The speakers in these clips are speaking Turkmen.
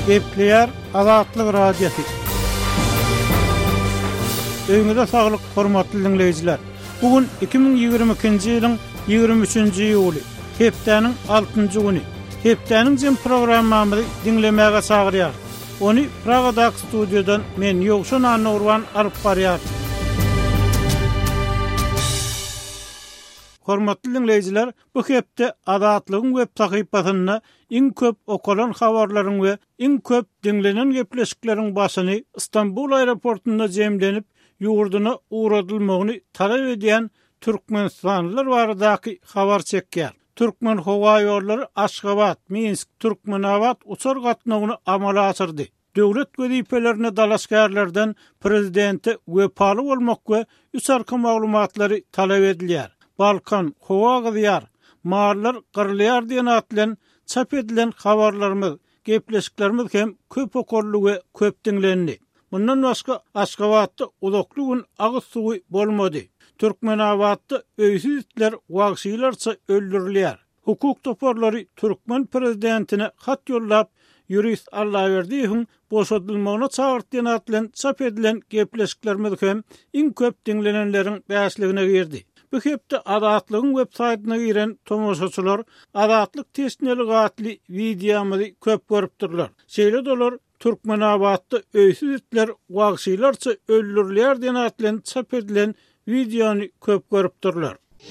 Gepleyer Azatlyk radiosu. Öňüňizde saglyk, hormatly dinleýijiler. Bugün 2022-nji ýylyň 23-nji ýuly, hepdeniň 6-njy güni. Hepdeniň jym programmamy dinlemäge çagyrýar. Onu Pragadak studiodan men Ýogşan Anurwan alyp barýar. Hormatly dinleýijiler, bu hepde Azatlygyň web sahypasyna iň köp okulan habarlaryň we iň köp dinlenen gepleşikleriň başyny İstanbul aeroportunda jemlenip ýurduna uğradylmagyny talap edýän Türkmenistanlylar baradaky habar çekýär. Türkmen Hawa ýollary Aşgabat, Minsk, Türkmenabad uçar gatnagyny amala açyrdy. Döwlet gözüpelerine dalaşgärlerden prezidenti wepaly bolmak we üçarky maglumatlary talap edilýär. Balkan, Hawa gyzyar, marlar gyrylýar diýen atlan çap edilen habarlarymyz, gepleşiklerimiz hem köp okurly we köp dinlendi. Bundan başga Aşgabatda uzakly gün agyz suwy bolmady. Türkmenabadda öýsüz itler wagşylarça öldürilýär. Hukuk toparlary Türkmen prezidentine hat ýollap, Yurist Allahyberdiýewiň boşadylmagyna çagyrtýan atlan çap edilen gepleşiklerimiz hem iň köp dinlenenleriň bäşligine girdi. Bu hepde Azatlygyň web saýtyna giren tomoşaçylar Azatlyk tesneli gatly videomyzy köp görüpdirler. Şeýle dolar Türkmenabadda öýsüz itler wagşylarça öldürilýär diýen atlan çap edilen videony köp görüpdirler.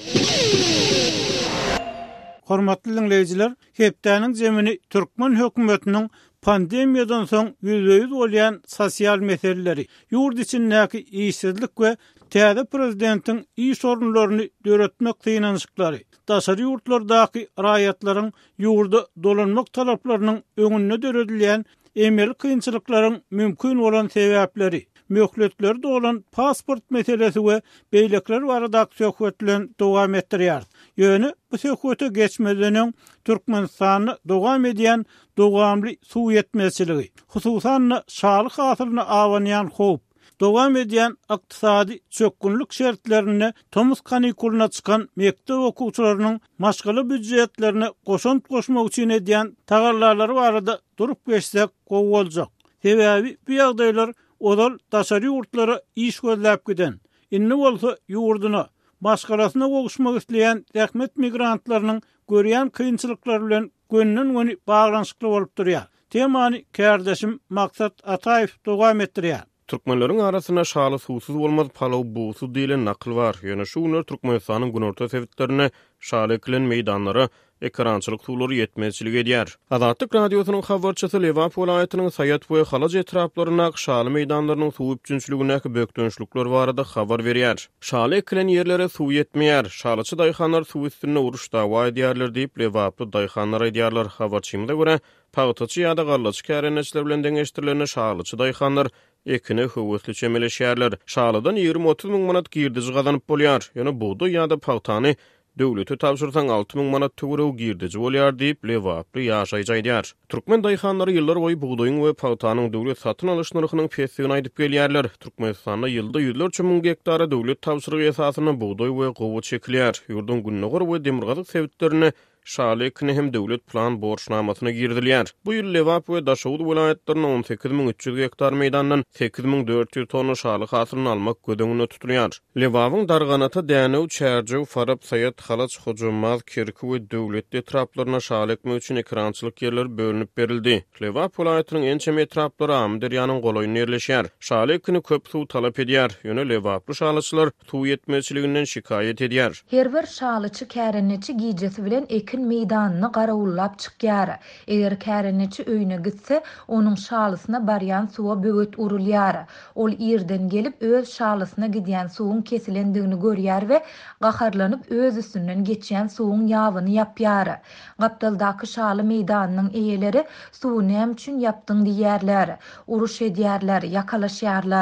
Hormatly dinleýijiler, hepdeniň jemini Türkmen hökümetiniň pandemiýadan soň ýüzüýüz bolýan sosial meseleleri, ýurt içindäki işsizlik we täze prezidentiň iş sorunlaryny döretmek kynançyklary, daşary ýurtlardaky raýatlaryň ýurda dolanmak talaplarynyň öňüne döredilýän emel kynçylyklaryň mümkin bolan sebäpleri, möhletleri olan pasport meselesi we beýlekler barada söhbetlen dowam etdirýär. Ýöne bu söhbete geçmeden Türkmenistany dowam edýän dowamly suw ýetmezçiligi, hususan şalyk hasylyna awanýan howp, dowam edýän ykdysady çökünlük şertlerini Tomuz kanikuluna çykan mektep okuwçylarynyň maşgala büdjetlerine goşant goşmak üçin edýän tagarlarlary barada durup geçsek gowy boljak. Sebäbi bu ýagdaýlar odal daşary ýurtlara iş gözläp giden, inni bolsa ýurduna, maşgalasyna gowuşmak isleýän rahmet migrantlarynyň görýän kynçylyklary bilen gönnün baglanşykly bolup durýar. Temany kärdeşim Maksat Ataýew dowam etdirýär. Türkmenleriň arasyna şaly suwsuz bolmaz palaw buğsu diýilen nakl bar. Ýöne şuňlar Türkmenistanyň günorta sebitlerine şaly eklen meýdanlara ekrançylyk suwlary ýetmezçilik edýär. Azatlyk radiosynyň habarçysy Lewap welaýatynyň Saýat we Halaç etraplaryna şaly meýdanlarynyň suw üçinçiligine bökdönçlükler barada habar berýär. Şaly eklen ýerlere suw ýetmeýär. Şalyçy daýhanlar suw üstüne uruş dawa edýärler diýip Lewaply daýhanlar edýärler. Habarçymyza görä Pagtaçy ýa-da gallaçy kärençler bilen deňeşdirilen şalyçy daýhanlar ekine höwüsli çemeleşýärler. Şalydan 20-30 miň manat girdici gazanyp bolýar. Ýöne buğda ýa-da pagtany döwleti tapşyrsaň 6 miň manat töwerew girdici bolýar diýip Lewaply ýaşaýjydýar. Türkmen daýhanlary ýyllar boýy buğdaýyň we pagtanyň döwlet satyn alyş narhynyň fesiýini aýdyp gelýärler. Türkmenistanda ýylda ýüzlerçe miň hektara döwlet tapşyrygy esasyna buğdaý we gowy çekilýär. Ýurdun günnägor we demirgazyk sebitlerini şaly ekine hem döwlet plan borçnamasyna girdilýär. Bu ýyl Lewap we Daşowut welaýatlarynyň 18300 hektar meýdandan 8400 tonna şaly hasylyny almak gödüňünde tutulýar. Lewapyň darganaty Dänew, Çärjew, Farab, Saýat, Halaç, Hojamaz, Kerki we döwlet etraplaryna şaly ekmek üçin ekrançylyk ýerler bölünip berildi. Lewap welaýatynyň en çem etraplary Amderýanyň golaýyna ýerleşýär. Şaly ekini köp suw talap edýär. Ýöne Lewaply şalyçylar suw ýetmezçiliginden şikaýet edýär. Her bir şalyçy kärençi giýjesi bilen meýdanyny garawullap çykýar. Eger kärençi öýüne gitse, onuň şalysyna barýan suwa böget urulýar. Ol ýerden gelip öz şalysyna gidýän suwun kesilendigini görýär we gaharlanyp öz üstünden geçýän suwun ýawyny ýapýar. Gapdaldaky şaly meýdanynyň eýeleri suwu näme üçin ýapdyň diýerler, uruş edýärler, ýakalaşýarlar.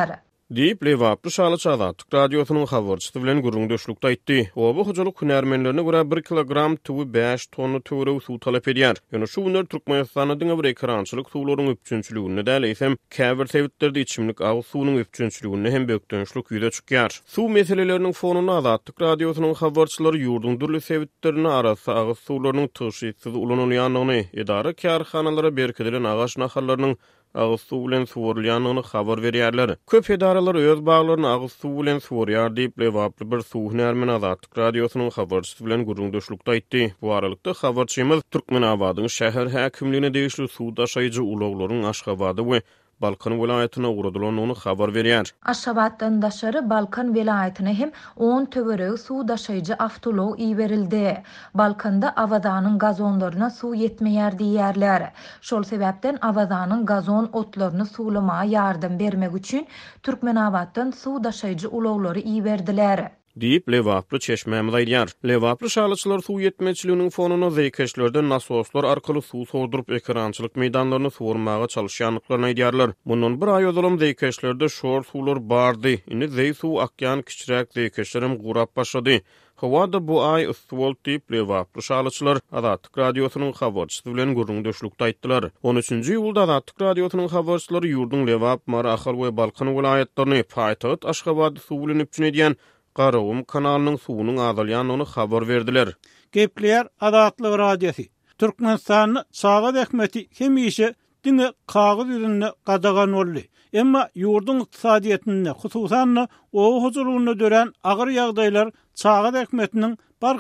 Diýip Lewaply Şalyç Azatlyk radiosynyň habarçysy bilen gurrundaşlykda aýtdy. Oba hojalyk hünärmenlerine görä 1 kilogram tuwy 5 tonna töwereg suw talap edýär. Ýöne şu günler Türkmenistanyň diňe bir ekrançylyk suwlaryň üpçünçiligine däleýsem, käbir sebäplerde içimlik agyz suwunyň üpçünçiligine hem bökdönçlik ýüze çykýar. Suw meseleleriniň fonuny Azatlyk radiosynyň habarçylary ýurdun durly sebäplerini arasy agyz suwlarynyň tyşysyz ulanylýanyny, edara kärhanalara berkedilen agaç nahallarynyň agyz suw bilen suwurulýanyny habar berýärler. Köp edaralar öz baglaryny agyz suw bilen suwurýar diýip Lewaply bir suw hünärmeni Azatlyk radiosynyň habarçysy bilen gurrundaşlykda aýtdy. Bu aralykda habarçymyz Türkmenabadyň şäher häkimligine degişli suw daşaýjy ulaglaryň Aşgabady we Balkan welaýatyna uğradylanyny habar berýär. Aşgabatdan daşary Balkan welaýatyna hem 10 töwereg suw daşaýjy awtolog iýberildi. Balkanda awazanyň gazonlaryna suw ýetmeýär diýerler. Şol sebäpden awazanyň gazon otlaryny suwlamaga ýardym bermek üçin Türkmenabatdan suw daşaýjy ulaglary iýberdiler. Diýip Lewaply çeşmämiz aýdýar. Lewaply şalyçylar suw ýetmeçiliginiň fonuny zeýkeşlerden nasoslar arkaly suw sowdurup ekrançylyk meýdanlaryny suwurmaga çalışýanlyklaryny aýdýarlar. Mundan bir aý öňden zeýkeşlerde şor suwlar bardy. Indi zeý suw akýan kiçirek zeýkeşlerim gurap başlady. Hawada bu ay ustwol diýip Lewaply şalyçylar Azatlyk radiosynyň habarçysy bilen gurrundaşlykda aýtdylar. 13-nji ýylda Azatlyk radiosynyň habarçylary ýurdun Lewap, Maraxal we Balkan welaýatlaryny paýtagat Aşgabady suw bilen üpçün edýän Garawum kanalynyň suwunyň azalýanyny habar berdiler. Gepleýär Azatlyk radiosy. Türkmenistanyň Sagat Ähmeti hemişe diňe kagyz ýüzünde gadagan boldy. Emma ýurdun ykdysadyetinde, hususan o huzurlugyny dören agyr ýagdaýlar Sagat Ähmetiniň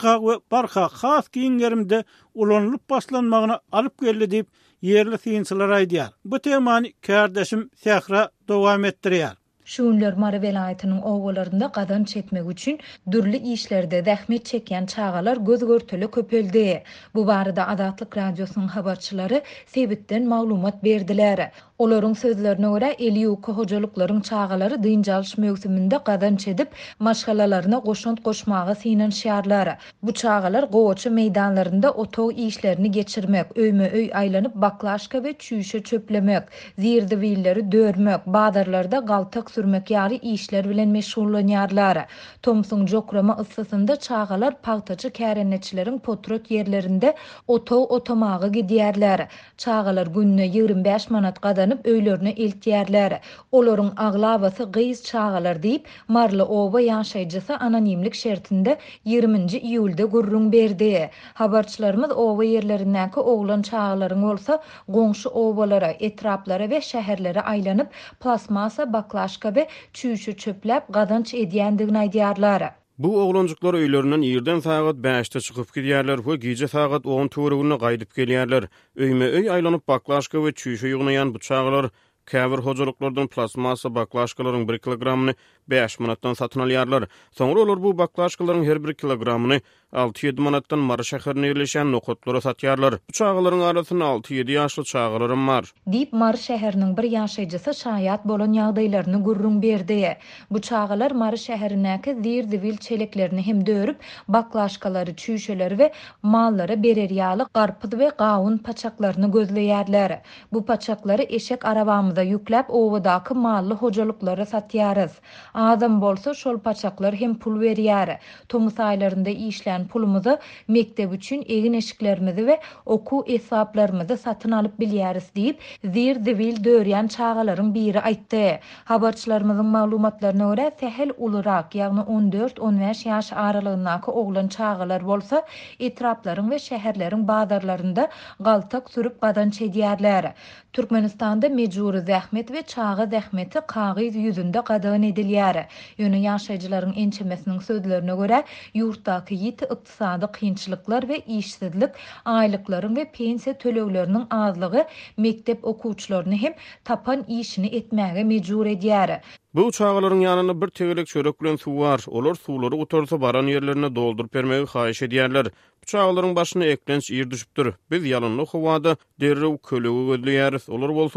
barha has giňlerimde ulanylyp başlanmagyna alyp geldi diýip ýerli synçylar aýdýar. Bu temany kardeşim Sehra dowam etdirýär. Şuunlar Mara welaýatynyň owalarynda gadan çekmek üçin dürli işlerde zähmet çekýän çagalar gözgörteli köpeldi. Bu barada Azatlyk radiosynyň habarçylary sebitden maglumat berdiler. Olaryň sözlerine görä Eliýuka hojalyklaryň çagalary dynjalyş mögsüminde gadan çedip maşgalalaryna goşant goşmagy synanşýarlar. Bu çagalar gowaça meýdanlarynda otog işlerini geçirmek, öýme-öý aýlanyp baklaşka we çüýşe çöplemek, zirdi willeri dörmek, badarlarda galtak sürmek ýaly işler bilen meşgullanýarlar. Thomson jokrama ıssysynda çagalar paýtaçy kärenetçileriň potrot ýerlerinde otog otamagy gidýärler. Çagalar gününe 25 manat gadanıp öýlerine eltýärler. Olaryň aglabasy gyz çagalar diýip Marly oba ýaşaýjysy anonimlik şertinde 20-nji iýulda gurrun berdi. Habarçylarymyz oba ýerlerindäki oglan çagalaryň bolsa goňşy obalara, etraplara we şäherlere aýlanyp plasmasa baklaşka we çüýşe çöplep gadanç edýändigini aýdýarlar. Bu oglanjyklar öýlerinden ýerden sagat 5-de çykyp gidýärler we gije sagat 10 töweregine gaýdyp gelýärler. Öýme-öý aýlanyp baklaşka we çüýşe ýugnaýan bu çagalar käbir hojalyklardan plasmasa baklaşkalaryň 1 kilogramyny 5 manatdan satyn alýarlar. Soňra olar bu baklaşkalaryň her 1 kilogramyny 6-7 manatdan Mara şäherine ýerleşen nokotlara satýarlar. Bu çagaların arasynda 6-7 ýaşly çagalarym bar. Diýip Mara şäheriniň bir ýaşaýjysy şaýat bolan ýagdaýlaryny gurrun berdi. Bu çagalar Mara şäherindäki zirdi çeleklerini hem dörüp baklaşkalary, çüýşeleri we mallary berer ýaly garpyz we gawun paçaklaryny gözleýärler. Bu paçaklary eşek arabamyza ýüklep owadaky mally hojalyklara satýarys. Adam bolsa şol paçaklar hem pul berýär. Tomus aýlarynda işlän pulumuzy mektep üçin egin eşiklerimizi we oku hesaplarymyzy satyn alyp bilýäris diýip zirdi dörýän çagalaryň biri aýtdy. Habarçylarymyzyň maglumatlaryna görä sehel ulurak, ýagny 14-15 ýaş aralygyndaky oglan çagalar bolsa etraplaryň we şäherleriň bazarlarynda galtak sürüp gadan çedýärler. Türkmenistanda mejburi zähmet we çaga zähmeti kagyz ýüzünde gadan edilýär. Ýöne ýaşaýjylaryň ençemesiniň sözlerine görä ýurtdaky ýiti ykdysady kynçylyklar we işsizlik, aýlyklaryň we pensiýa tölegleriniň azlygy mektep okuwçylaryny hem tapan işini etmäge mejbur edýär. Bu çağalaryň ýanyna bir tegelek çörek bilen suw bar. Olar suwlary utarsa baran ýerlerine doldurup bermegi haýyş edýärler. Bu çağalaryň başyna eklenç ýer düşüpdir. Biz ýalynly howada derrew kölegi gözleýäris. Olar bolsa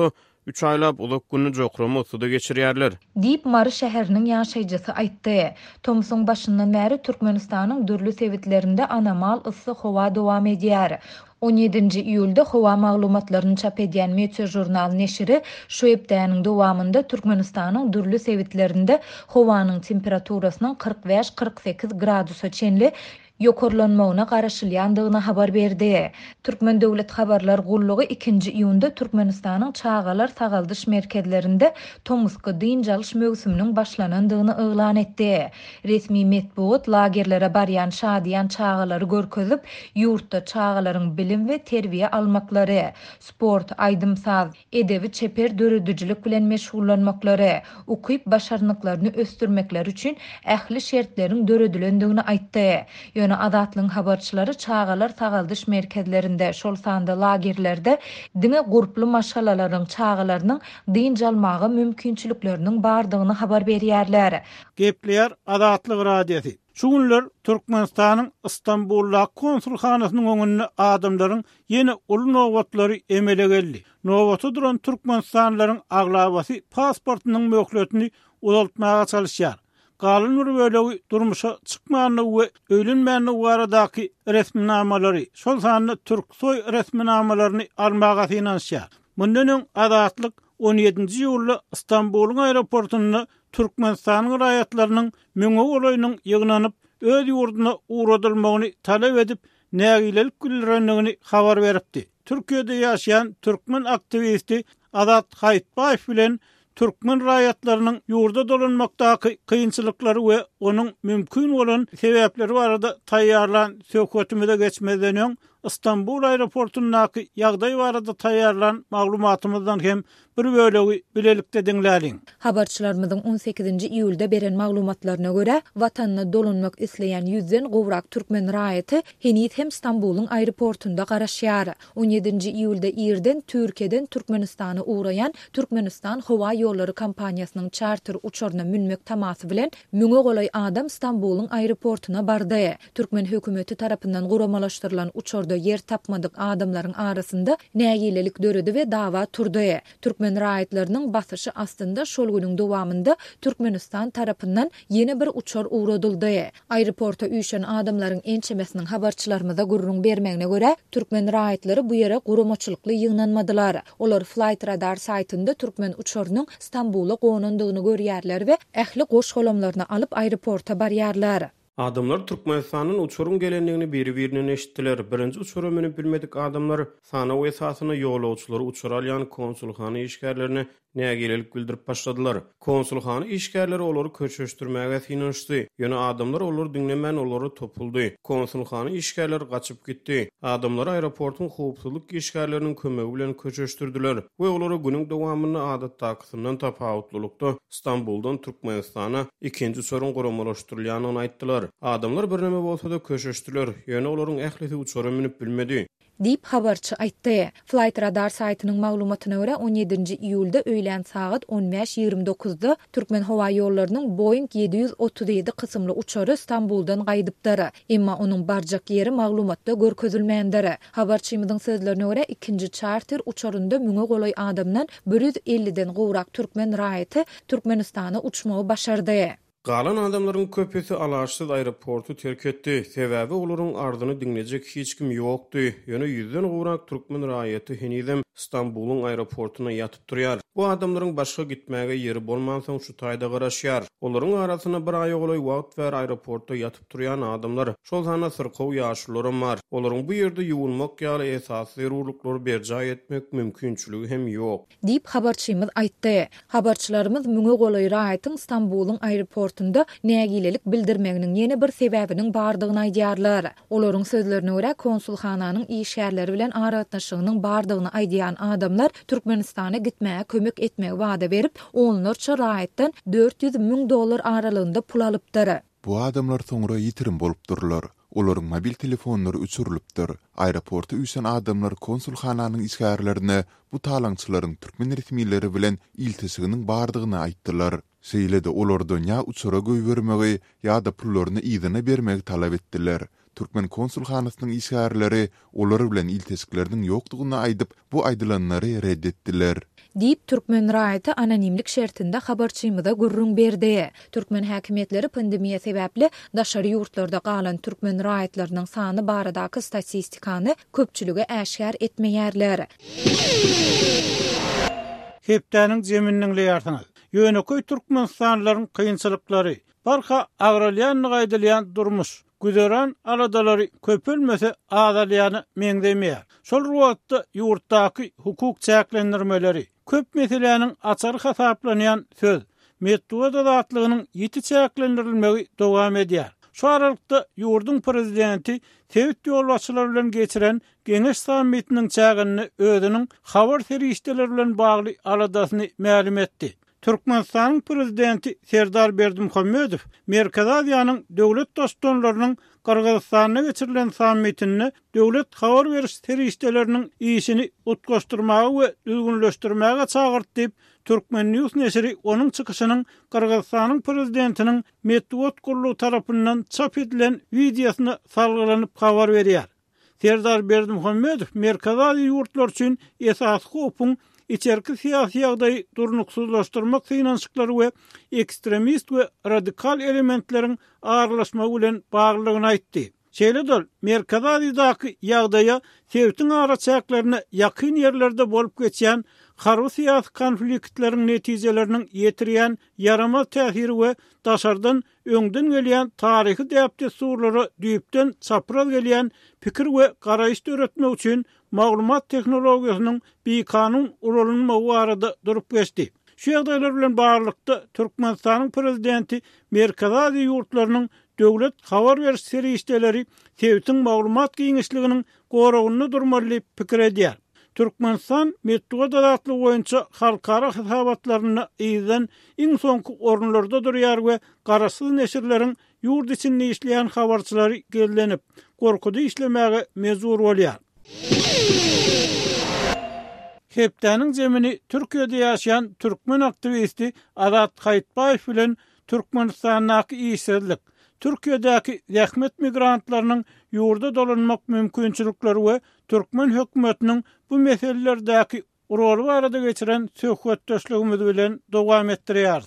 3 aylap ulak günni jokrama otuda geçirýärler. Diýip Mary şäheriniň ýaşaýjysy aýtdy. Tomsoň başyndan bäri Türkmenistanyň dürli sebitlerinde anamal ıssy howa dowam edýär. 17-nji iýulda howa maglumatlaryny çap edýän Meteor jurnal neşiri şu epdäniň dowamında Türkmenistanyň dürli sebitlerinde howanyň temperaturasynyň 45-48 gradusa çenli ýokarlanmagyna garaşylýandygyny habar berdi. Türkmen döwlet habarlar gullugy 2-nji iýunda Türkmenistanyň çağalar sagaldyş merkezlerinde Tomska dynjalyş mövsüminiň başlanandygyny eglan etdi. Resmi metbuat lagerlere barýan şadiýan çağalary görkezip, ýurtda çağalaryň bilim we terbiýe almaklary, sport, aýdymsaz, edebi çeper dörüdüjilik bilen meşgullanmaklary, ukyp başarnyklaryny östürmekleri üçin ähli şertleriň dörüdülendigini aýtdy. Azatlyň habarçylary çağalar sagaldyş merkezlerinde, şol sanda lagerlerde diňe gurply maşalalaryň çağalarynyň dynjalmagy mümkinçilikleriniň bardygyny habar berýärler. Gepleýär Azatlyk radiosu. Şu günler Türkmenistanyň Istanbulda konsulhanasynyň öňünde adamlaryň ýene uly nowatlary emele geldi. Nowata duran türkmenistanlaryň aglabasy pasportynyň möhletini uzaltmaga çalışýar. Galyn bir bölegi durmuşa çykmanyny we öýlenmäni waradaky resminnamalary, şol sanly türk soy resminnamalaryny almaga finansiýar. Mundan öň Azatlyk 17-nji ýylda Istanbul'un aeroportunda Türkmenistanyň raýatlarynyň müňe olaýynyň ýygnanyp öz ýurduna uğradylmagyny talep edip nägilelik güllendigini habar beripdi. Türkiýede ýaşaýan türkmen aktivisti Azat Haýtbaýew bilen Türkmen raýatlarynyň ýurda dolanmakdaky kynçylyklary we onuň mümkin bolan sebäpleri barada taýýarlan söhbetimizde geçmeden öň Istanbul aeroportundaky ýagdaý barada taýýarlan maglumatymyzdan hem bir bölegi bilelikde diňläliň. Habarçylarymyzyň 18-nji iýulda beren maglumatlaryna görä, watanyna dolanmak isleýän 100den gowrak türkmen raýaty henüz hem Istanbul'un aeroportunda garaşýar. 17-nji iýulda ýerden Türkiýeden Türkmenistana uğrayan Türkmenistan Howa ýollary kompaniýasynyň charter uçaryna münmek tamasy bilen müňe golay adam Istanbul'un aeroportuna bardy. Türkmen hökümeti tarapyndan guramalaşdyrylan uçarda yer tapmadyk adamlaryň arasynda nägilelik döredi we dawa turdy. Türkmen raýatlarynyň basyşy astynda şol günüň dowamında Türkmenistan tarapyndan ýene bir uçar uğradyldy. Aeroporta üýşen adamlaryň ençemesiniň habarçylarymyza gurrun bermegine görä, Türkmen raýatlary bu ýere guramaçylykly ýygnanmadylar. Olar Flight Radar saytynda Türkmen uçarynyň Istanbul'a gonandygyny görýärler we ähli goşgolamlaryny alyp aeroporta barýarlar. Adamlar Türkmenistanyň uçurun gelenligini biri-birine eşitdiler. Birinji uçura minip bilmedik adamlar sana we esasyna ýolawçylary uçura alýan konsulhana işgärlerini nägilelik bildirip başladylar. Konsulhana işgärleri olary köçeşdirmäge finanşdy. Ýöne adamlar olary dinlemän olary topuldy. Konsulhana işgärleri gaçyp gitdi. Adamlar aeroportun howpsuzlyk işgärleriniň kömegi bilen köçeşdirdiler we olary günüň dowamyny adatdakysyndan tapawutlylykda Istanbuldan Türkmenistana ikinji uçurun guramalaşdyrylýanyny aýtdylar. Adamlar bir näme bolsa-da köçeşdiler. Ýöne olaryň ählisi uçura minip bilmedi. Diýip habarçy aýtdy. Flight Radar saytynyň maglumatyna görä 17-nji iýulda öýlen saat 15:29-da Türkmen howa ýollarynyň Boeing 737 kysymly uçary Istanbuldan gaýdypdyr. Emma onuň barjak ýeri maglumatda görkezilmeýändir. Habarçymyzyň sözlerine görä ikinji charter uçarynda müňe golay adamdan 150den gowrak türkmen raýaty Türkmenistana uçmagy başardy. Galan adamlaryň köpesi alaşsyz aeroportu terk etdi. Sebäbi olaryň ardyny dinlejek hiç kim ýokdy. Ýöne 100den gowrak türkmen raýaty henüzem Istanbul'un aeroportuna ýatyp durýar. Bu adamlaryň başga gitmäge ýeri bolmansoň şu taýda garaşýar. Olaryň arasyna bir aýa golay wagt wer aeroportda ýatyp durýan adamlar şol sana syrkow ýaşulary bar. Olaryň bu ýerde ýuwulmak ýaly esasy zerurlyklary berjay etmek mümkinçiligi hem ýok. Diýip habarçymyz aýtdy. Habarçylarymyz müňe golay raýatyň Istanbul'un aeroportunda nägilelik bildirmeginiň ýene bir sebäbiniň bardygyny aýdýarlar. Olaryň sözlerine görä konsulhananyň işgärleri bilen aratnaşygynyň bardygyny aýdýan adamlar Türkmenistana gitmäge kömek etmäge wada berip, onlarça raýatdan $400.000 aralygynda pul alypdyr. Bu adamlar soňra ýitirim bolup durlar. Olaryň mobil telefonlary uçurulypdyr. Aeroporta üýsen adamlar konsulhananyň işgärlerini bu talaňçylaryň türkmen resmileri bilen iltisiginiň bardygyny aýtdylar. Seýlede olardan ýa uçura göýbermegi ýa-da pullaryny ýygyna bermegi talap etdiler. Türkmen konsulhanasynyň işgärleri olar bilen iltesikleriniň ýokdugyny aýdyp, bu aýdylanlary reddetdiler. Diýip Türkmen raýaty anonimlik şertinde habarçymyza gurrun berdi. Türkmen häkimetleri pandemiýa sebäpli daşary ýurtlarda galan türkmen raýatlarynyň sany baradaky statistikany köpçülüge äşgär etmeýärler. Hepdäniň zeminiň leýartyny. Ýöneköý türkmenstanlaryň kynçylyklary, barha agrarlyanyň gaýdylýan durmuş, güzeran aradalary köpülmese azalýany meňdemeýär. Şol wagtda ýurtdaky hukuk çäklendirmeleri, köp meselelerin açary hasaplanýan söz, metduat adatlygynyň ýeti çäklendirilmegi dowam edýär. Şu aralykda ýurdun prezidenti Tewit ýolbaşçylary bilen geçiren Geňeş sammitiniň çägini özüniň habar serişdeleri bilen bagly aladasyny ma'lum etdi. Türkmenistanyň prezidenti Serdar Berdimuhammedow Merkez Aziýanyň döwlet dostlarlarynyň Kyrgyzstana geçirilen sammitini döwlet habar beriş serişdeleriniň işini utgaşdyrmagy we düzgünleşdirmäge çagyrdy diýip Türkmen News nesiri onun çykyşynyň Kyrgyzstanyň prezidentiniň Medwed gurulugy tarapyndan çap edilen videosyny salgylanyp habar berýär. Serdar Berdimuhammedow Merkez Aziýa ýurtlar üçin esas hukukun içerki siyasi ýagdaýy durnuksuzlaşdyrmak synançyklary we ekstremist we radikal elementleriň ağırlaşmagy bilen baglylygyny aýtdy. Şeýledol Merkez Aziýadaky ýagdaýa Tewitiň ara çäklerini ýakyn ýerlerde bolup geçýän harby siyasi konfliktleriň netijeleriniň ýetirýän yaramaz täsiri we daşardan öňden gelýän taryhy däpde surlary düýpden çapraz gelýän pikir we garaýyş öğretmek üçin maglumat tehnologiýasynyň beýkanun urulmagy arada durup geçdi. Şu ýagdaýlar bilen barlykda Türkmenistanyň prezidenti Merkez Aziýa ýurtlarynyň döwlet habar beriş serişdeleri Tewitiň maglumat giňişliginiň goragyny durmaly pikir edýär. Türkmenistan Medwed adatly boýunça halkara hasabatlaryny ýyzdan iň soňky orunlarda durýar we garaşsyz neşirleriň ýurt içinde işleýän habarçylary gellenip, gorkudy işlemäge mezur bolýar. Hepdäniň zemini Türkiýede ýaşaýan türkmen aktivisti Azat Haýtbaýew bilen Türkmenistanyň işsizlik, Türkiýedäki zähmet migrantlarynyň ýurda dolanmak mümkinçilikleri we Türkmen hökümetiniň bu meselelerdäki roly barada geçiren söhbetdeşligimiz bilen dowam etdirýär.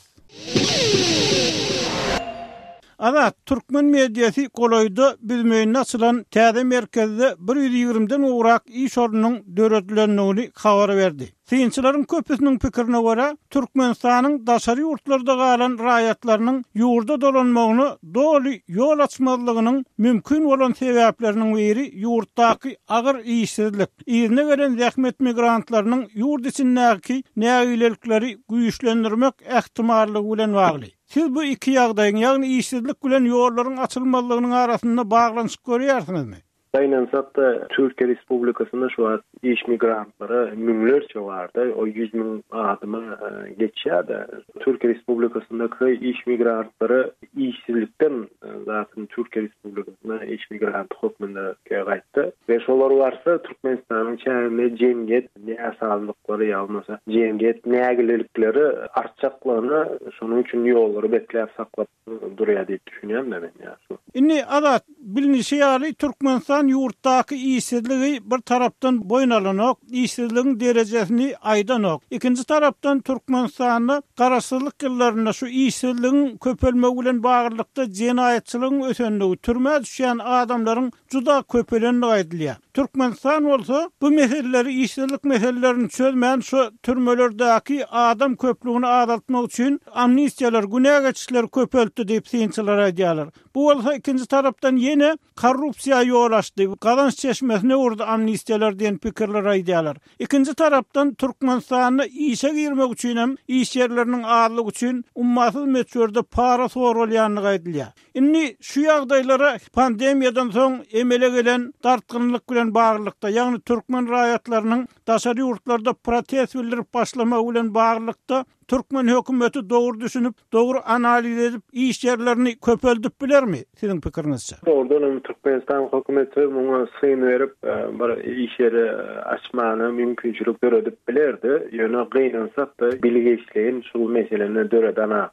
Azat Türkmen mediýasy golaýda bizmeýin açylan täze merkezde 120den ugrak iş orunynyň döretlendigini habar berdi. Synçylaryň köpüsiniň pikirine görä, Türkmenistanyň daşary ýurtlarda galan raýatlarynyň ýurda dolanmagyny doly ýol açmalygynyň mümkin bolan sebäpleriniň biri ýurtdaky agyr işsizlik, ýerine gelen zähmet migrantlarynyň ýurt içindäki nägilelikleri güýçlendirmek ähtimallygy bilen bagly. Siz bu iki ýagdaýyň, ýagny işsizlik bilen ýollaryň açylmalygynyň arasynda baglanşyk görýärsiniňmi? Dayansak da Türkiye Respublikasında şu an iş migrantları mümlerce vardı. O 100 bin adımı geçiyor da Türkiye Respublikasındaki iş migrantları işsizlikten zaten Türkiye Respublikasında iş migrantı hükmünde kayıttı. Ve şolar varsa Türkmenistan'ın çevrinde cemiyet ne asallıkları yalnızsa cemiyet nägilelikleri artacaklarını şunun için yolları bekleyip saklap duruyor diye düşünüyorum da ben ya. Inni Azat bilinişi ýaly Türkmenistan ýurtdaky işsizligi bir tarapdan boyun alanok, işsizligiň derejesini aýdanok. Ikinji tarapdan Türkmenistanyň garaşsyzlyk ýyllarynda şu işsizligiň köpelmegi bilen baglykda jenaýetçiligiň ösendigi, türmäge düşýän adamlaryň juda köpelenligi aýdylýar. Türkmenistan bolsa bu meseleleri, işsizlik meselelerini çözmeyen şu türmelerdeki adam köplüğünü azaltmak için amnistiyalar, günah geçişleri köpeltti deyip synçylar aýdýarlar. Bu bolsa ikinci tarapdan yine korrupsiýa ýol açdy. Kazanç çeşmesine urdu amnistiyalar diyen pikirler aýdýarlar. İkinci tarapdan Türkmenistanyny işe girmek üçin hem iş yerleriniň azlygy üçin ummatsız meçhurde para sorulýanlygy aýdylýar. Inni şu ýagdaýlara pandemiýadan soň emele gelen dartgynlyk bilen baglykda, ýagny türkmen raýatlarynyň daşary ýurtlarda protest bildirip başlamagy bilen baglykda Türkmen hökümeti doğru düşünüp, doğru analiz edip, iş yerlerini köpeldip bilermi? Sizin pikirinizce? Oradan Türkmenistan hökümeti buna syn berip, bir iş yeri açmany mümkinçilik döredip bilerdi. Ýöne gynansak da bilgi işleýän şu meselelerini döreden aklar.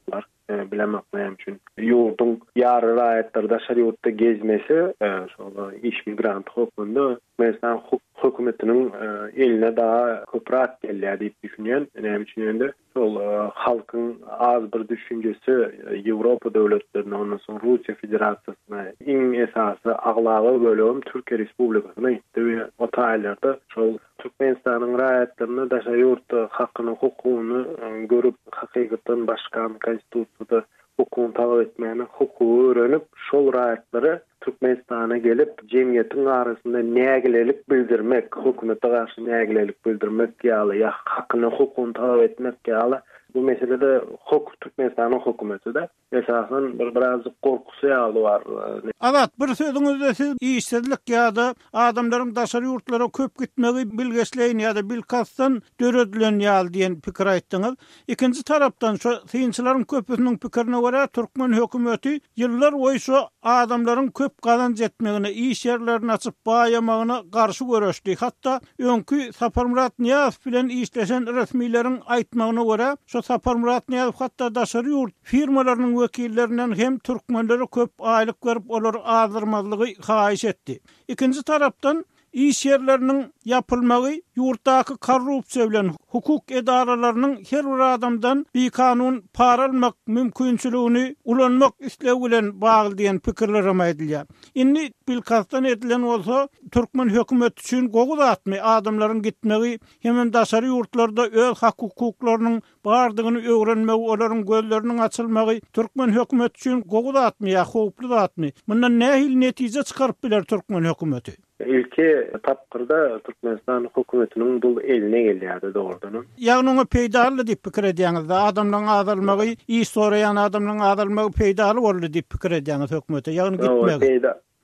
bilemek üçin ýurdun ýary raýatlarda daşary ýurtda gezmesi şol iş migrant hukmunda mesela hökümetiniň eline daha köprat gelýär diýip düşünýän. Näme üçin ende şol halkyň az bir düşünjesi Ýewropa döwletlerine, ondan soň Russiýa Federasiýasyna iň esasy aglagy bölüm Türkiýe Respublikasyna ýetdi. O taýlarda şol Türkmenistanyň raýatlaryny daşary ýurtda hakyny, hukugyny görüp hakykatan başkan konstitusiýada hukugyny talap etmäni hukugy öğrenip şol raýatlary Türkmenistana gelip jemgyýetiň arasynda nägilelik bildirmek, hökümete garşy nägilelik bildirmek ýaly ýa hakyny, hukugyny talap etmek ýaly bu meselede Türkmenistanyň hökümetinde esasen biraz korkusy ýaly bar. Azat, bir sözüňizde siz işsizlik ýa-da adamlaryň daşary ýurtlara köp gitmegi bilgeçleýin ýa-da bilkasdan döredilen ýaly diýen pikir aýtdyňyz. Ikinji tarapdan şu synçylaryň köpüsiniň pikirine görä Türkmen hökümeti ýyllar boýy şu adamlaryň köp gazanç etmegine, iş ýerlerini açyp baýamagyna garşy görüşdi. Hatda öňkü Saparmurat Niýazow bilen işleşen resmiýleriň aýtmagyna görä şu Saparmurat Niýazow hatda daşary ýurt firmalarynyň wekillerinden hem türkmenlere köp aýlyk berip olary azdyrmazlygy haýyş etdi. Ikinji tarapdan iş yerlerinin yapılmagy ýurtdaky korrupsiýa bilen hukuk edaralarynyň her bir adamdan bir kanun para almak mümkinçiligini ulanmak islew bilen bagly diýen pikirler aýdylýar. Indi bilkasdan edilen bolsa Türkmen hökümeti üçin gowy atmy adamlaryň gitmegi hem daşary ýurtlarda öz hak hukuklarynyň bardygyny öwrenmegi, olaryň gözleriniň açylmagy Türkmen hökümeti üçin gowy atmy ýa howply atmy. Mundan nähil netije çykaryp biler Türkmen hökümeti? İlki tapkırda Türkmenistan hökümetiniň bu eline gelýärdi doğrudan. Ýagny onu peýdaly diýip pikir edýäňiz. Adamlaryň azalmagy, iş soraýan adamlaryň azalmagy peýdaly boldy diýip pikir edýäňiz hökümete. Ýagny gitmegi.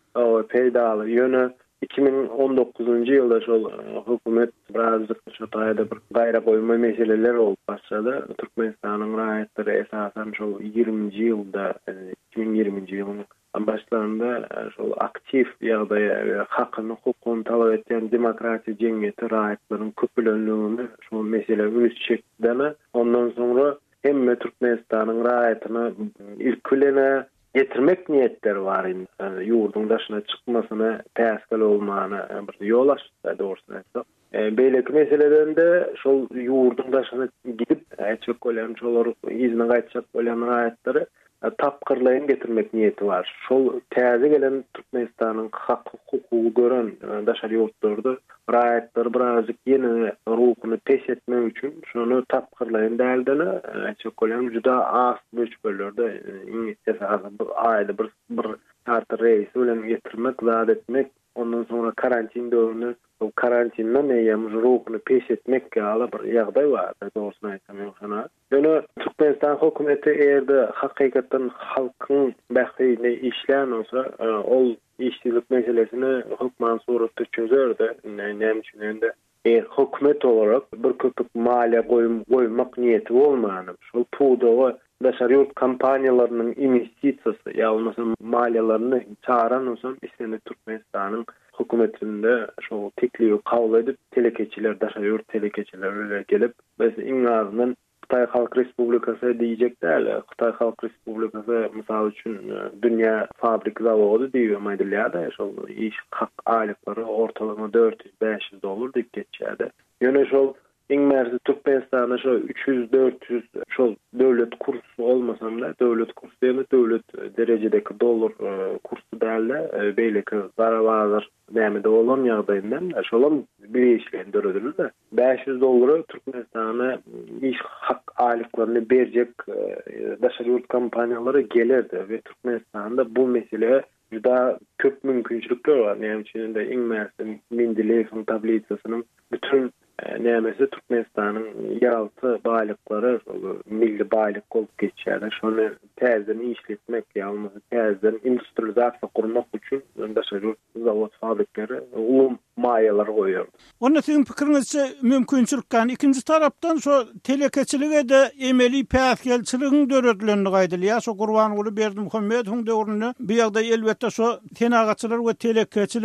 Peýdaly. Ýöne 2019-njy ýylda şol hökümet birazcık şu taýda bir gaýra goýma meseleler bolup başlady. Türkmenistanyň raýatlary esasen şol 20-nji ýylda 2020-nji ýylyň başlarında şol aktif ýagdaýa hakyny, hukugyny talap etýän demokratiýa jemgyýeti raýatlaryň köpülenligini şol mesele üns çekdi. Ondan sonra hemme Türkmenistanyň raýatyny ilkilene getirmek niyetleri var indi. Ýurdun daşyna çykmasyna täsir bolmany bir ýol açdy doğrusu. Beýleki meseleden de şol ýurdun daşyna gidip äçek bolýan şolar izine gaýtjak bolýan raýatlary tapkırlayın getirmek niyeti var. Şol täze gelen Türkmenistanyň hak hukugy gören daşary ýurtlarda raýatlar birazcık ýene ruhuny peş etmek üçin şonu tapkırlayın däldini açyk bolýan juda az bölüşlerde esasy aýda bir tarty reis bilen getirmek, zat etmek, ondan sonra karantin döwrüne o karantinna meýem ruhuny peş etmek ýaly bir ýagdaý bar. Doğrusyny aýtsam ýöne Türkmenistan hökümeti eğerde hakikaten halkın bəxtine işleyen olsa ol işsizlik meselesini hukman suratda çözerdi. Näme üçin de hökümet olarak bir köpük maliýe goýmak niyeti bolmany. Şol puwda daşary ýurt kampaniýalarynyň investisiýasy ýa-da maliýalaryny çağıran olsam islendi Türkmenistanyň hökümetinde şol teklibi kabul edip telekeçiler, daşary ýurt telekeçileri gelip biz iň azyndan Xitay Halk Respublikasy diýjekler. Xitay Halk Respublikasy mysal üçin dünýä fabrik zawody diýip aýdylýar. Şol iş hak aýlyklary ortalama $400-500 diýip geçýärdi. Ýöne şol iň merzi Türkmenistanyň şo 300-400 şol döwlet kursu olmasam-da döwlet kursu diýende döwlet derejedeki dollar kursu däl-de beýleki zarabazar näme de bolan ýagdaýyndan şolam bir işlendirildi. $500 Türkmenistana iş hak aýlyklaryny berjek daşary ýurt kompaniýalary gelirdi we Türkmenistanda bu mesele juda köp mümkinçilikler var. Näme üçin de iň merzi Mendeleýewiň tabliçasynyň bütün nämesi Türkmenistanyň ýalty baýlyklary milli baýlyk bolup geçýär. Şonu täzeden işletmek ýa-da täzeden industrializasiýa gurmak üçin daşary zawod fabriklary ulum maýalar goýýar. Onda sizin pikiriňizçe mümkinçilikden ikinji tarapdan şu telekeçilige de emeli päsgelçiligiň döredilenini gaýdylýar. Şu Gurbanuly Berdimuhammedowyň döwründe bu ýagda elbetde şu tenagaçylar we telekeçiler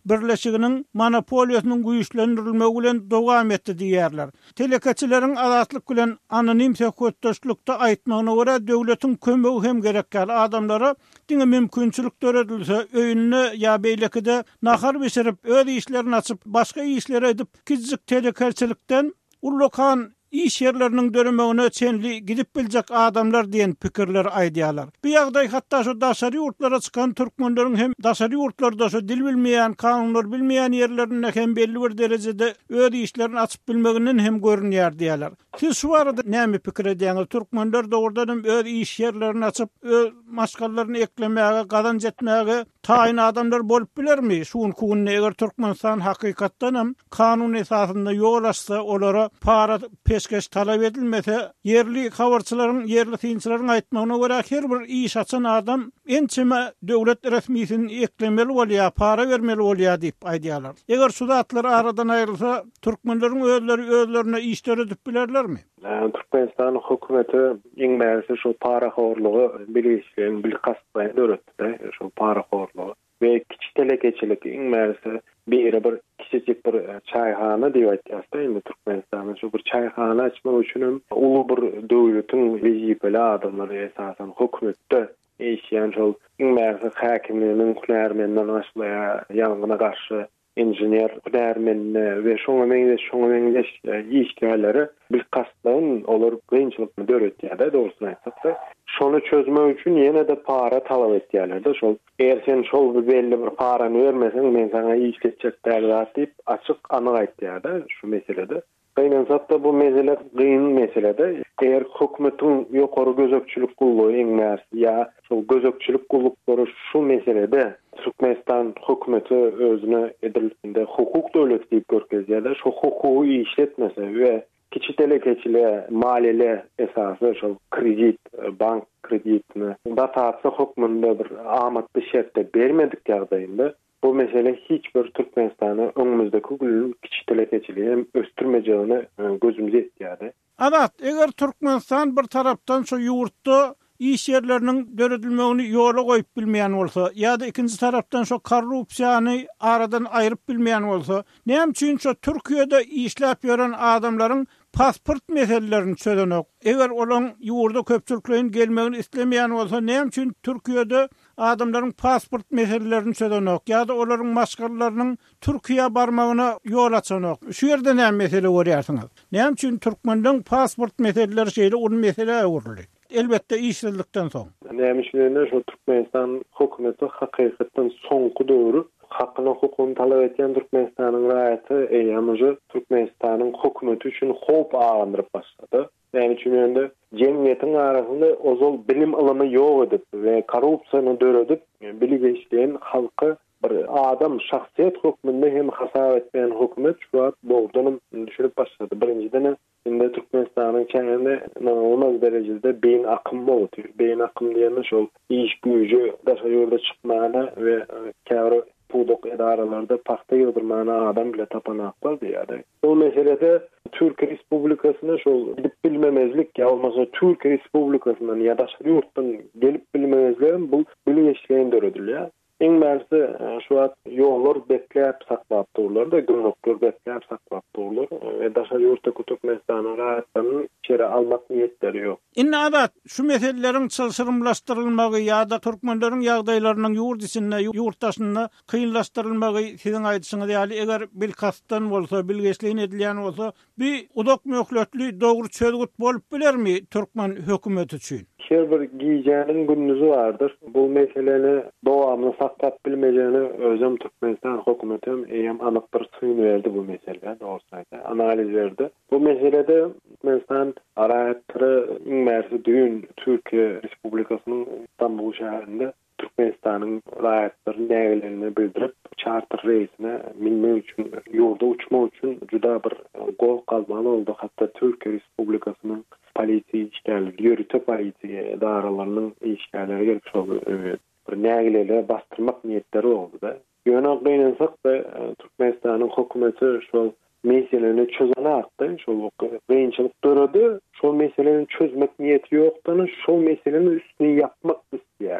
birleşiginiň monopoliýasynyň güýçlendirilmegi bilen dowam etdi diýerler. Telekeçilerin azatlyk bilen anonim söhbetdeşlikde aýtmagyna görä döwletiň kömegi hem gerekkäl adamlara diňe mümkinçilik töredilse öýünne ýa beýlekide nahar beşerip öz işlerini açyp başga işler edip kizik telekeçilikden ullokan iş yerlerinin dönümüne çenli gidip bilecek adamlar diyen pikirler aýdýarlar. Bu ýagdaý hatda şu daşary ýurtlara çykan türkmenleriň hem daşary ýurtlarda şu dil bilmeýän, kanunlar bilmeýän ýerlerinde hem belli bir derejede öz işlerini açyp bilmeginden hem görünýär diýerler. Siz şu arada näme pikir edýäňiz? Türkmenler dogrudan öz iş yerlerini açyp öz maşgallaryny eklemäge, gazanç etmäge taýin adamlar bolup bilermi? Şuň kugun eger Türkmenistan hakykatdan hem kanun esasında ýolaşsa olara para peşkeş talap edilmese yerli habarçylaryň, yerli synçylaryň aýtmagyna görä her bir iş açan adam ençeme döwlet resmiýetini eklemeli bolýar, para bermeli bolýar diýip aýdýarlar. Eger şu zatlar aradan aýrylsa türkmenleriň özlerine işler edip bilerlermi? Türkmenistan hökümeti iň bäriси şu para horlugy bilişlen bil gasplaýan döretdi. Şu para horlugy ve kiçik telekeçilik iň bäriси bir kiçik bir çayhana diýip aýtýarsa, indi Türkmenistanyň şu bir çayhana açmak üçin uly bir döwletiň wezipeli adamlary esasen hökümetde eşýän şol iň bäriси häkimliginiň hünärmenden başlaýa ýangına garşy injinier hünärmenine ve şoňa meňde işgärleri bir gasplaýan olar gynçylykny döretýär-de dogrusyny aýtsakda. Şonu çözmek üçin ýene de para talap etýärler-de. Şol eger sen şol belli bir parany bermeseň men sana işletjek däl diýip açyk anyk aýtýär-de şu meselede. Gaýnansatda bu mesele gyn meselede. Eger hökümetiň ýokary gözekçilik gullugy iň bäriси ýa şol gözekçilik gullukları şu meselede Türkmenistan hökümeti özüne edildiğinde hukuk döwleti diýip görkezýärler. Şu hukuky işletmese we kiçik telekeçile maliyeli esasy şol kredit, bank kreditini datatsa hökümünde bir amatly şertde bermedik ýagdaýynda bu mesele hiç bir Türkmenistany öňümüzdeki gün kiçik telekeçiliği hem östürmejegini gözümüze etýärdi. Adat, eger Türkmenistan bir tarapdan şu ýurtda iş yerlerinin döredilmegini ýola goýup bilmeýän bolsa, ýa-da ikinji tarapdan şu korrupsiýany aradan aýryp bilmeýän bolsa, näme üçin şu Türkiýede işläp ýören adamlaryň pasport meselelerini çözenok? Eger olaň ýurda köpçüliklerin gelmegini islemeýän bolsa, näme üçin Türkiýede adamlaryň pasport meselelerini çözenok? Ýa-da olaryň maşgallarynyň Türkiýe barmagyna ýol açanok? Şu ýerde näme mesele görýärsiňiz? Näme üçin türkmenliň pasport meseleleri şeýle ol mesele öwrüli? Elbette işsizlikten soň. Näme üçin şu Türkmenistan hökümeti hakykatdan soňky döwrü hakyny hukukyny talap etýän Türkmenistanyň raýaty eýamyjy Türkmenistanyň hökümeti üçin hop agandyryp başlady. Näme üçin ende jemgyýetiň arasynda ozal bilim alymy ýok edip we korrupsiýany döredip bilgeçleýän halky bir adam şahsiýet hökmünde hem hasap etmeýän hökümet şu wagt dogrudan düşürip başlady. Birinciden indi Türkmenistanyň çäňinde normal derejede beýin akym bolýar. Beýin akym diýeni şol iş güýjü daşa ýolda çykmagana we käwre pudok edaralarda paxta ýygdyrmagana adam bile tapanaklar diýär. Bu meselede Türkiýe Respublikasyna şol gidip bilmemezlik ýa bolmasa Türkiýe Respublikasynyň ýa da ýurtdan gelip bilmemezlerin bu bilgeçleýän döredilýär. Iň bäriси şu wagt ýollar bekläp saklap durlar da günlükler bekläp saklap durlar we daşa ýurtda Türkmenistanyň raýatlaryny içeri almak niýetleri ýok. Inne adat şu meseleleriň çylşyrymlaşdyrylmagy ýa-da türkmenleriň ýagdaýlarynyň ýurt içinde ýurtdaşyna kynlaşdyrylmagy siziň aýdyşyňyz ýaly eger bil kastan bolsa, bilgeçliğin edilýän bolsa, bir udak möhletli dogry çözgüt bolup bilermi türkmen hökümeti üçin? Her bir giýjäniň gündüzi bardyr. Bu meseleni dowamly saklap bilmejegini özüm Türkmenistan hökümeti hem anyk bir syn berdi bu meselede, dogrusyny analiz berdi. Bu meselede Türkmenistan araýatlary iň bäriси düýün Türkiýe Respublikasynyň İstanbul şäherinde Türkmenistanyň raýatlaryny nägelerini bildirip charter reisine minmek üçin ýolda uçmak üçin juda bir gol galmaly boldy. Hatda Türkiýe Respublikasynyň polisiýa işgärleri, ýürütme polisiýa edaralarynyň işgärleri gelip şol bir nägelerini bastyrmak niýetleri boldy-da. Ýöne gaýnansak da Türkmenistanyň hökümeti şol meseleni çözenakdy, şol gynçylyk döredi, şol meseleni çözmek niýeti ýokdan şol meseleni üstüne ýapmak istýärler.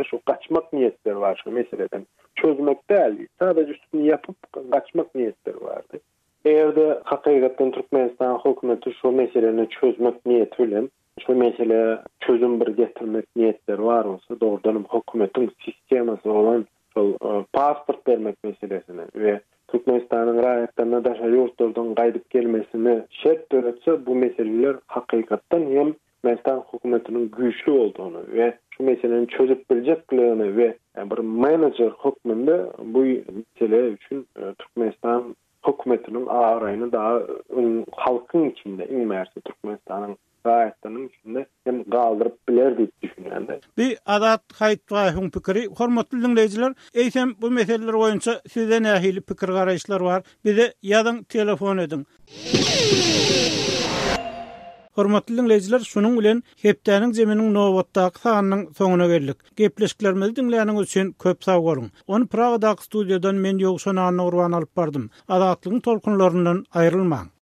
şu kaçmak niyetleri var şu meseleden. Çözmek değil, sadece üstünü yapıp kaçmak niyetleri vardı. Eğer de hakikaten Türkmenistan hükümeti şu meseleni çözmek niyeti bilen, şu mesele çözüm bir getirmek niyetleri var olsa, doğrudan hükümetin sisteması olan pasport vermek meselesini ve Türkmenistan'ın raýatlaryna daşa ýurtlardan gaýdyp gelmesini şert göretse, bu meseleler hakikaten hem Türkmenistan hükümetinin güýçlü olduğunu ve şu meseleni çözüp bileceklerini ve bir manager hükmünde bu mesele üçün Türkmenistan hükümetinin ağrayını daha halkın içinde, inmersi Türkmenistan'ın raýatlarynyň içinde hem galdyryp biler diýip düşünýär. Bir Adat Haýtbaýowyň pikiri, hormatly dinleýijiler, eýsem bu meseleler boýunça sizden nähili pikir garaýşlar bar. Bize ýazyň, telefon edin. Hormatly dinleýijiler, şunuň bilen hepdeniň jeminiň nowatdaky sanynyň soňuna geldik. Gepleşiklerimizi dinleýäniň üçin köp sag bolun. Onu Pragadaky studiýadan men Ýogşan Urban alyp bardym. Adatlygyň tolkunlaryndan aýrylmaň.